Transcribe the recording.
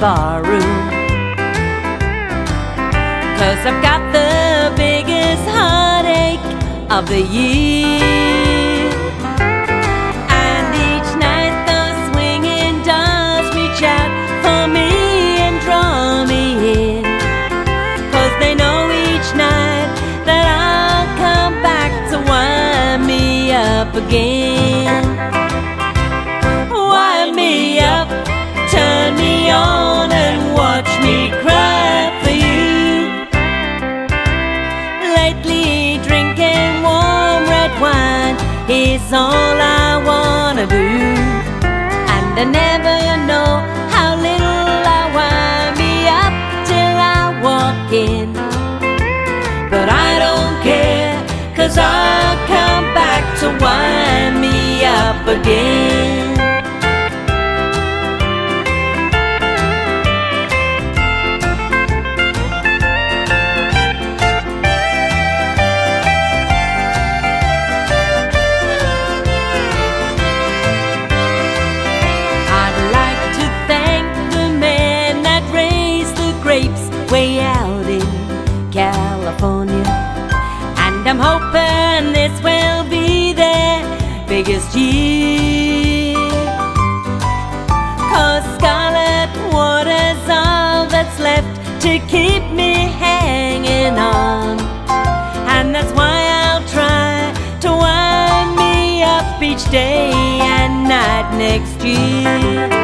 barroom. 'Cause I've got the biggest heartache of the year. And each night the swinging doors reach out for me and draw me in. 'Cause they know each night that I'll come back to wind me up again. Wind me up, turn me on and watch me cry for you. Lately drinking warm red wine is all I wanna do. And I never know how little I wind me up till I walk in. But I don't care, 'cause I'll come back to wind me up again. Way out in California, and I'm hoping this will be their biggest year. 'Cause scarlet water's all that's left to keep me hanging on. And that's why I'll try to wind me up each day and night next year.